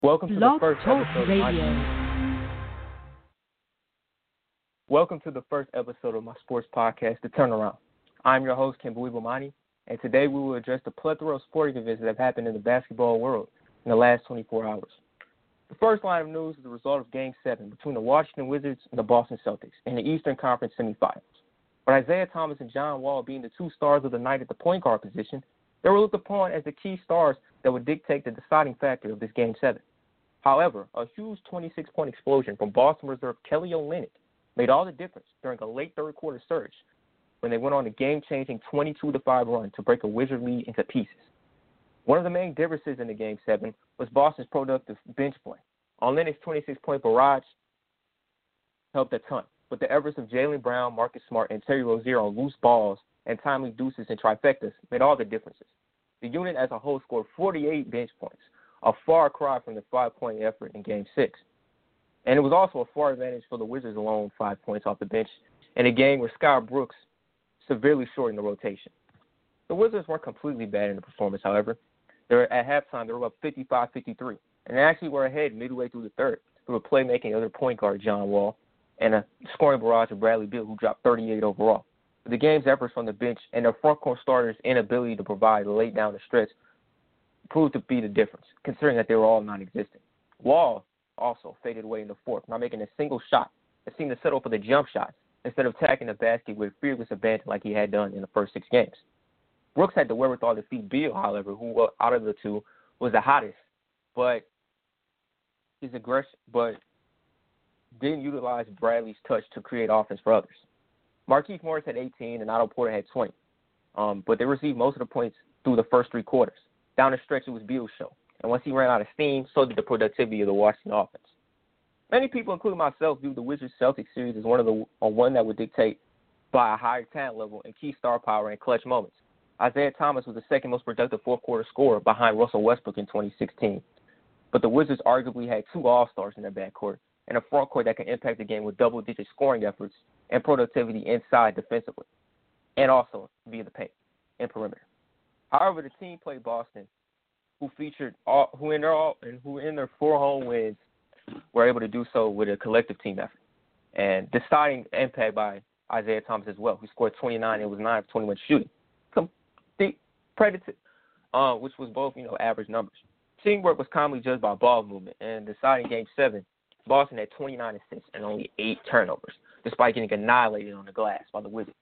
Welcome to the Blog first Talk episode of Radio. Welcome to the first episode of my sports podcast, The Turnaround. I'm your host, Kimberly Bomani, and today we will address the plethora of sporting events that have happened in the basketball world in the last 24 hours. The first line of news is the result of Game 7 between the Washington Wizards and the Boston Celtics in the Eastern Conference semifinals. With Isaiah Thomas and John Wall being the two stars of the night at the point guard position, they were looked upon as the key stars that would dictate the deciding factor of this Game 7. However, a huge 26-point explosion from Boston reserve Kelly Olynyk made all the difference during a late third-quarter surge when they went on a game-changing 22-5 run to break a Wizard lead into pieces. One of the main differences in the Game 7 was Boston's productive bench play. Olynyk's 26-point barrage helped a ton, but the efforts of Jaylen Brown, Marcus Smart, and Terry Rozier on loose balls and timely deuces and trifectas made all the differences. The unit as a whole scored 48 bench points, a far cry from the 5-point effort in Game 6. And it was also a far advantage for the Wizards alone, 5 points off the bench, in a game where Scott Brooks severely shortened the rotation. The Wizards weren't completely bad in the performance, however. At halftime, they were up 55-53, and they actually were ahead midway through the third through a playmaking other point guard, John Wall, and a scoring barrage of Bradley Beal, who dropped 38 overall. But the game's efforts from the bench and their front court starters' inability to provide late down the stretch proved to be the difference, considering that they were all non-existent. Wall also faded away in the fourth, not making a single shot and seemed to settle for the jump shot instead of attacking the basket with fearless abandon like he had done in the first 6 games. Brooks had the wherewithal to defeat Beal, however, who out of the two was the hottest, but his aggression, but didn't utilize Bradley's touch to create offense for others. Markieff Morris had 18 and Otto Porter had 20, but they received most of the points through the first 3 quarters. Down the stretch, it was Beal's show. And once he ran out of steam, so did the productivity of the Washington offense. Many people, including myself, view the Wizards-Celtics series as one that would dictate by a higher talent level and key star power in clutch moments. Isaiah Thomas was the second most productive fourth-quarter scorer behind Russell Westbrook in 2016. But the Wizards arguably had 2 all-stars in their backcourt and a front court that can impact the game with double-digit scoring efforts and productivity inside defensively, and also via the paint and perimeter. However, the team played Boston, who in their 4 home wins were able to do so with a collective team effort. And deciding impact by Isaiah Thomas as well, who scored 29 and was 9 of 21 shooting. Predator, which was both, average numbers. Teamwork was commonly judged by ball movement, and deciding Game 7, Boston had 29 assists and only 8 turnovers, despite getting annihilated on the glass by the Wizards.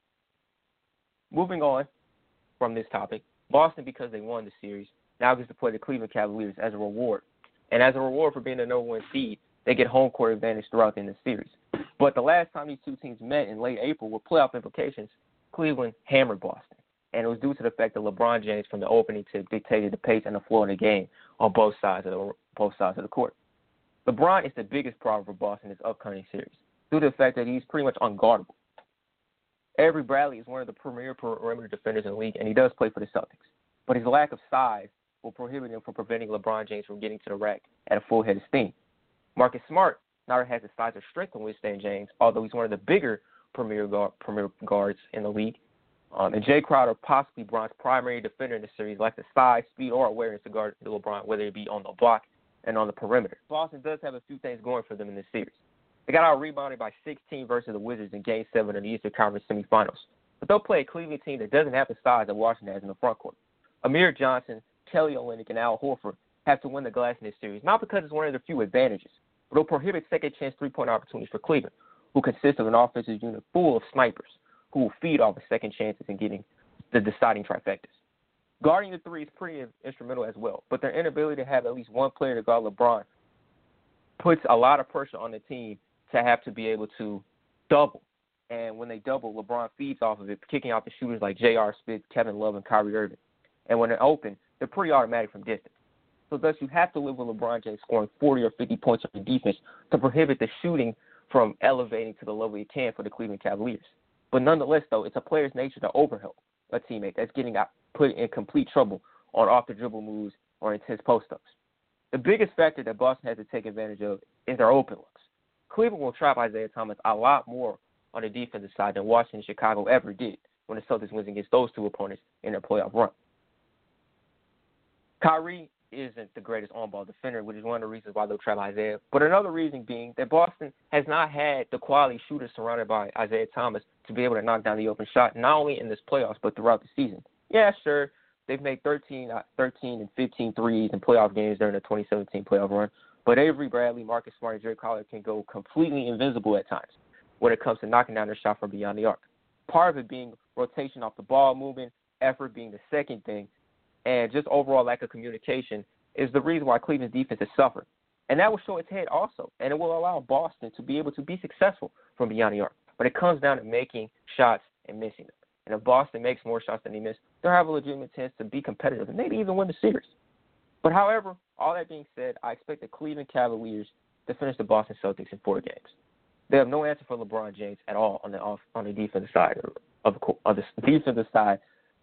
Moving on from this topic, Boston, because they won the series, now gets to play the Cleveland Cavaliers as a reward. And as a reward for being the number 1 seed, they get home court advantage throughout the series. But the last time these two teams met in late April with playoff implications, Cleveland hammered Boston. And it was due to the fact that LeBron James from the opening tip dictated the pace and the flow of the game on both sides of the court. LeBron is the biggest problem for Boston in this upcoming series due to the fact that he's pretty much unguardable. Avery Bradley is one of the premier perimeter defenders in the league, and he does play for the Celtics. But his lack of size will prohibit him from preventing LeBron James from getting to the rack at a full head of steam. Marcus Smart not only has the size or strength to withstand James, although he's one of the bigger premier guards in the league. And Jay Crowder, possibly Bron's primary defender in the series, lacks the size, speed, or awareness to guard LeBron, whether it be on the block and on the perimeter. Boston does have a few things going for them in this series. They got out-rebounded by 16 versus the Wizards in Game 7 of the Eastern Conference semifinals. But they'll play a Cleveland team that doesn't have the size that Washington has in the front court. Amir Johnson, Kelly Olynyk, and Al Horford have to win the glass in this series, not because it's one of their few advantages, but it'll prohibit second-chance three-point opportunities for Cleveland, who consists of an offensive unit full of snipers who will feed off the second chances and getting the deciding trifectas. Guarding the 3 is pretty instrumental as well, but their inability to have at least one player to guard LeBron puts a lot of pressure on the team to have to be able to double. And when they double, LeBron feeds off of it, kicking out the shooters like J.R. Smith, Kevin Love, and Kyrie Irving. And when they're open, they're pretty automatic from distance. So thus you have to live with LeBron James scoring 40 or 50 points on the defense to prohibit the shooting from elevating to the level it can for the Cleveland Cavaliers. But nonetheless, though, it's a player's nature to overhelp a teammate that's getting put in complete trouble on off-the-dribble moves or intense post-ups. The biggest factor that Boston has to take advantage of is their open looks. Cleveland will trap Isaiah Thomas a lot more on the defensive side than Washington and Chicago ever did when the Celtics wins against those two opponents in their playoff run. Kyrie isn't the greatest on-ball defender, which is one of the reasons why they'll try Isaiah. But another reason being that Boston has not had the quality shooters surrounded by Isaiah Thomas to be able to knock down the open shot, not only in this playoffs, but throughout the season. Yeah, sure, they've made 13 and 15 threes in playoff games during the 2017 playoff run, but Avery Bradley, Marcus Smart, and Jay Crowder can go completely invisible at times when it comes to knocking down their shot from beyond the arc. Part of it being rotation off the ball movement, effort being the second thing, and just overall lack of communication is the reason why Cleveland's defense has suffered. And that will show its head also, and it will allow Boston to be able to be successful from beyond the arc. But it comes down to making shots and missing them. And if Boston makes more shots than they miss, they'll have a legitimate chance to be competitive and maybe even win the series. But however, all that being said, I expect the Cleveland Cavaliers to finish the Boston Celtics in 4 games. They have no answer for LeBron James at all on the defensive side of the defensive side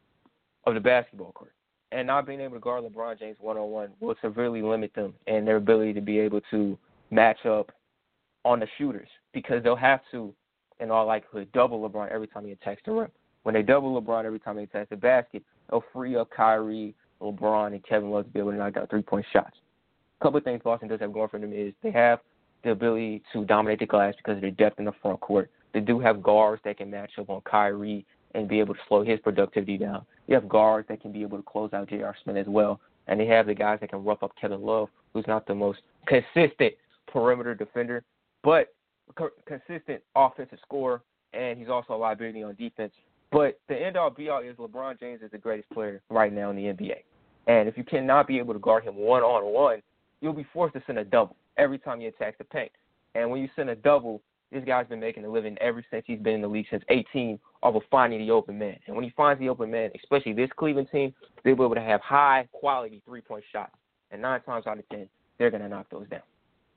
of the basketball court. And not being able to guard LeBron James one-on-one will severely limit them and their ability to be able to match up on the shooters because they'll have to, in all likelihood, double LeBron every time he attacks the rim. When they double LeBron every time he attacks the basket, they'll free up Kyrie, LeBron, and Kevin Love to be able to knock down three-point shots. A couple of things Boston does have going for them is they have the ability to dominate the glass because of their depth in the front court. They do have guards that can match up on Kyrie and be able to slow his productivity down. You have guards that can be able to close out J.R. Smith as well. And they have the guys that can rough up Kevin Love, who's not the most consistent perimeter defender, but consistent offensive scorer, and he's also a liability on defense. But the end-all, be-all is LeBron James is the greatest player right now in the NBA. And if you cannot be able to guard him one-on-one, you'll be forced to send a double every time he attacks the paint. And when you send a double, this guy's been making a living ever since he's been in the league since 18 off of finding the open man. And when he finds the open man, especially this Cleveland team, they'll be able to have high-quality three-point shots. And 9 times out of 10, they're going to knock those down.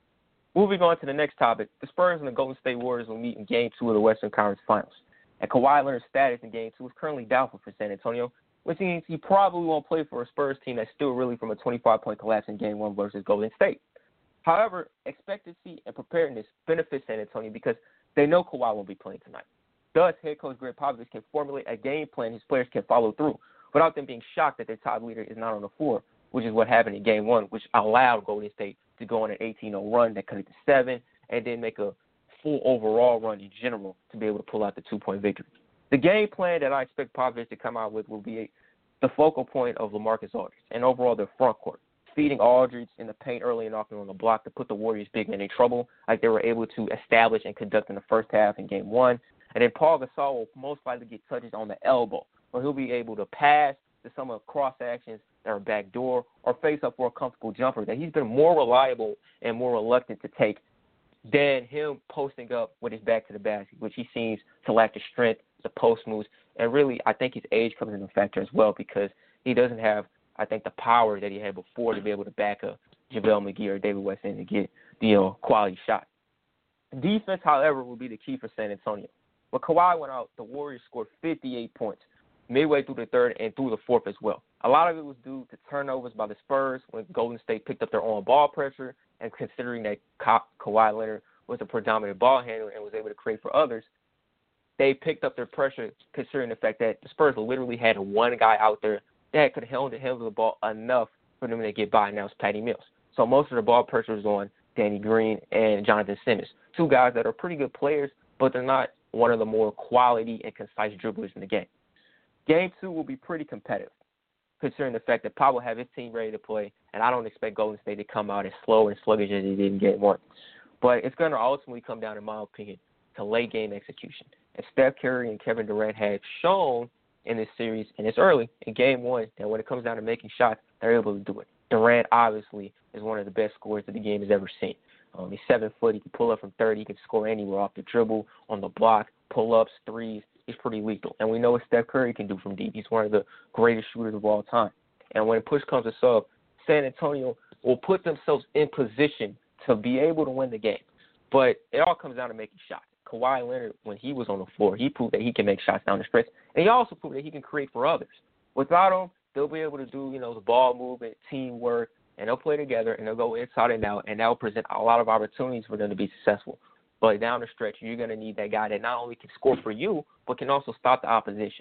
Moving on to the next topic, the Spurs and the Golden State Warriors will meet in Game 2 of the Western Conference Finals. And Kawhi Leonard's status in Game 2 is currently doubtful for San Antonio, which means he probably won't play for a Spurs team that's still reeling from a 25-point collapse in Game 1 versus Golden State. However, expectancy and preparedness benefit San Antonio because they know Kawhi won't be playing tonight. Thus, head coach Greg Popovich can formulate a game plan his players can follow through without them being shocked that their top leader is not on the floor, which is what happened in Game 1, which allowed Golden State to go on an 18-0 run that cut it to 7 and then make a full overall run in general to be able to pull out the 2-point victory. The game plan that I expect Popovich to come out with will be the focal point of LaMarcus Aldridge and overall their front court, feeding Aldridge in the paint early and often on the block to put the Warriors big men in trouble like they were able to establish and conduct in the first half in Game 1. And then Paul Gasol will most likely get touches on the elbow, where he'll be able to pass to some of cross actions that are backdoor or face up for a comfortable jumper that he's been more reliable and more reluctant to take than him posting up with his back to the basket, which he seems to lack the strength, the post moves, and really I think his age comes into factor as well because he doesn't have, I think, the power that he had before to be able to back up JaVale McGee or David West in to get the quality shot. Defense, however, will be the key for San Antonio. When Kawhi went out, the Warriors scored 58 points midway through the third and through the fourth as well. A lot of it was due to turnovers by the Spurs when Golden State picked up their own ball pressure, and considering that Kawhi Leonard was a predominant ball handler and was able to create for others, they picked up their pressure considering the fact that the Spurs literally had one guy out there that could handle the ball enough for them to get by, and that was Patty Mills. So most of the ball pressure was on Danny Green and Jonathan Simmons, 2 guys that are pretty good players, but they're not one of the more quality and concise dribblers in the game. Game 2 will be pretty competitive, considering the fact that Pop will have his team ready to play, and I don't expect Golden State to come out as slow and sluggish as they did in Game 1. But it's going to ultimately come down, in my opinion, to late-game execution. And Steph Curry and Kevin Durant have shown in this series, and it's early, in Game 1, that when it comes down to making shots, they're able to do it. Durant, obviously, is one of the best scorers that the game has ever seen. He's 7 foot. He can pull up from 30. He can score anywhere off the dribble, on the block, pull-ups, threes. He's pretty lethal. And we know what Steph Curry can do from deep. He's one of the greatest shooters of all time. And when push comes to shove, San Antonio will put themselves in position to be able to win the game. But it all comes down to making shots. Kawhi Leonard, when he was on the floor, he proved that he can make shots down the stretch. And he also proved that he can create for others. Without him, they'll be able to do, the ball movement, teamwork, and they'll play together, and they'll go inside and out, and that will present a lot of opportunities for them to be successful. But down the stretch, you're going to need that guy that not only can score for you, but can also stop the opposition.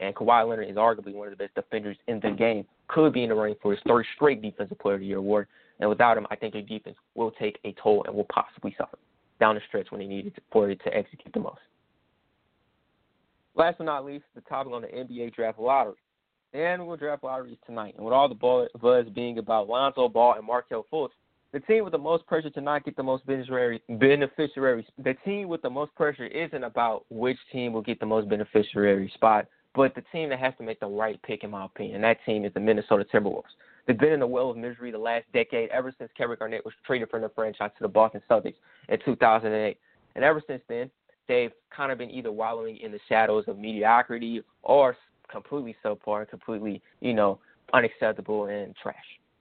and Kawhi Leonard is arguably one of the best defenders in the game, could be in the running for his third straight Defensive Player of the Year award. And without him, I think their defense will take a toll and will possibly suffer down the stretch when they need it for it to execute the most. Last but not least, the topic on the NBA draft lottery. The annual draft lottery is tonight, and with all the buzz being about Lonzo Ball and Markelle Fultz, the team with the most pressure to not get the most beneficiaries, the team with the most pressure isn't about which team will get the most beneficiary spot, but the team that has to make the right pick, in my opinion. And that team is the Minnesota Timberwolves. They've been in the well of misery the last decade, ever since Kevin Garnett was traded from the franchise to the Boston Celtics in 2008. And ever since then, they've kind of been either wallowing in the shadows of mediocrity or completely subpar and completely, unacceptable and trash.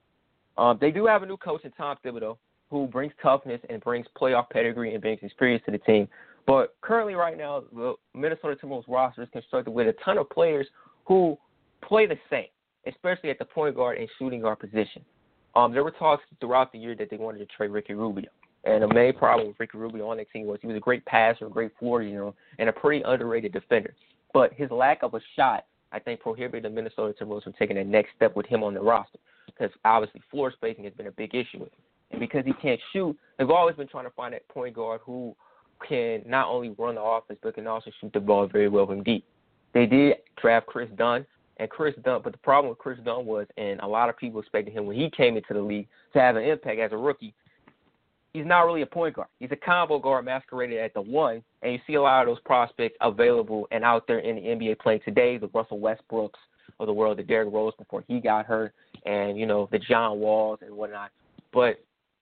They do have a new coach in Tom Thibodeau who brings toughness and brings playoff pedigree and brings experience to the team. But currently right now, the Minnesota Timberwolves roster is constructed with a ton of players who play the same, especially at the point guard and shooting guard position. There were talks throughout the year that they wanted to trade Ricky Rubio. And the main problem with Ricky Rubio on that team was he was a great passer, a great floor general, and a pretty underrated defender. But his lack of a shot, I think, prohibited the Minnesota Timberwolves from taking the next step with him on the roster, because obviously floor spacing has been a big issue with him. And because he can't shoot, they've always been trying to find that point guard who can not only run the offense but can also shoot the ball very well from deep. They did draft Chris Dunn, but the problem with Chris Dunn was, and a lot of people expected him when he came into the league to have an impact as a rookie, he's not really a point guard. He's a combo guard masqueraded at the one, and you see a lot of those prospects available and out there in the NBA playing today, the Russell Westbrooks of the world, the Derrick Rose before he got hurt, and, the John Walls and whatnot. But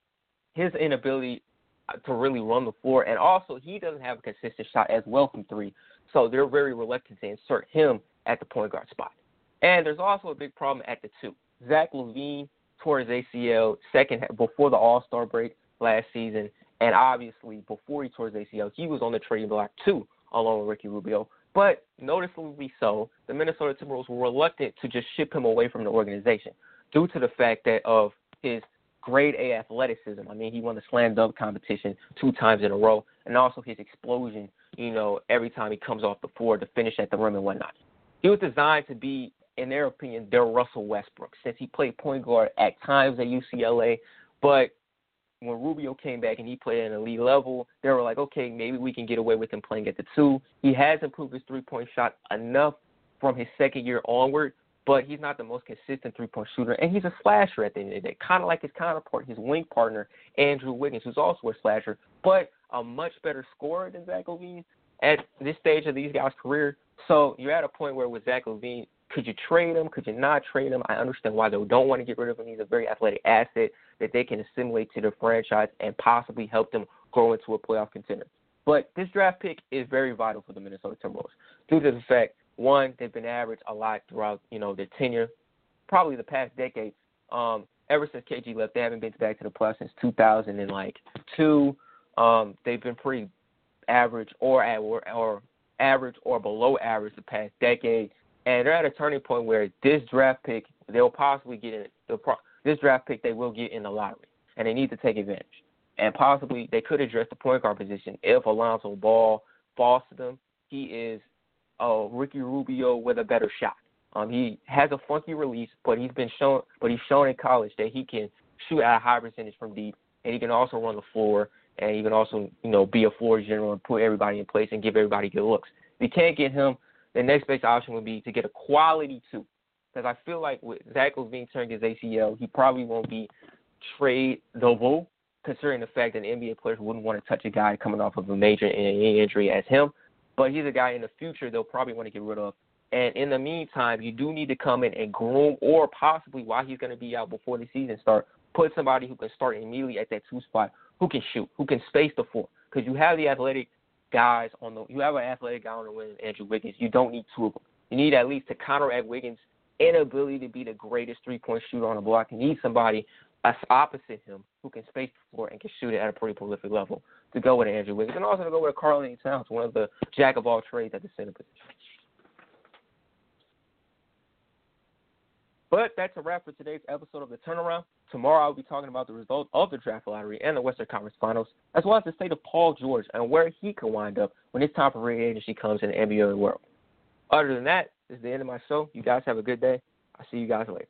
his inability to really run the floor, and also he doesn't have a consistent shot as well from three, so they're very reluctant to insert him at the point guard spot. And there's also a big problem at the two. Zach LaVine tore his ACL before the All-Star break last season, and obviously before he tore his ACL, he was on the trading block too, along with Ricky Rubio. But noticeably so, the Minnesota Timberwolves were reluctant to just ship him away from the organization due to the fact that of his grade A athleticism. I mean, he won the slam dunk competition 2 times in a row, and also his explosion, every time he comes off the floor to finish at the rim and whatnot. He was designed to be, in their opinion, their Russell Westbrook, since he played point guard at times at UCLA, but when Rubio came back and he played at an elite level, they were like, okay, maybe we can get away with him playing at the 2. He has improved his three-point shot enough from his second year onward, but he's not the most consistent three-point shooter, and he's a slasher at the end of the day, kind of like his counterpart, his wing partner, Andrew Wiggins, who's also a slasher, but a much better scorer than Zach LaVine at this stage of these guys' career. So you're at a point where with Zach LaVine, could you trade him? Could you not trade him? I understand why they don't want to get rid of him. He's a very athletic asset that they can assimilate to their franchise and possibly help them grow into a playoff contender. But this draft pick is very vital for the Minnesota Timberwolves due to the fact, one, they've been average a lot throughout, their tenure, probably the past decade. Ever since KG left, they haven't been back to the playoffs since 2002. They've been pretty average or average or below average the past decade. And they're at a turning point where this draft pick, they'll possibly get in this draft pick they will get in the lottery, and they need to take advantage. And possibly they could address the point guard position if Alonzo Ball falls to them. He is Ricky Rubio with a better shot. He has a funky release, but he's shown in college that he can shoot at a high percentage from deep, and he can also run the floor, and he can also be a floor general and put everybody in place and give everybody good looks. If you can't get him, the next best option would be to get a quality 2. Because I feel like with Zach LaVine turning his ACL, he probably won't be tradeable, considering the fact that NBA players wouldn't want to touch a guy coming off of a major injury as him. But he's a guy in the future they'll probably want to get rid of. And in the meantime, you do need to come in and groom, or possibly while he's going to be out before the season starts, put somebody who can start immediately at that 2 spot, who can shoot, who can space the floor. Because you have the athletic guys you have an athletic guy on the wing, Andrew Wiggins. You don't need 2 of them. You need at least to counteract Wiggins' inability to be the greatest three-point shooter on the block. You need somebody opposite him who can space the floor and can shoot it at a pretty prolific level to go with Andrew Wiggins, and also to go with Karl-Anthony Towns, one of the jack-of-all-trades at the center position. But that's a wrap for today's episode of The Turnaround. Tomorrow I'll be talking about the results of the draft lottery and the Western Conference Finals, as well as the state of Paul George and where he could wind up when it's time for free agency comes in the NBA world. Other than that, This is the end of my show. You guys have a good day. I'll see you guys later.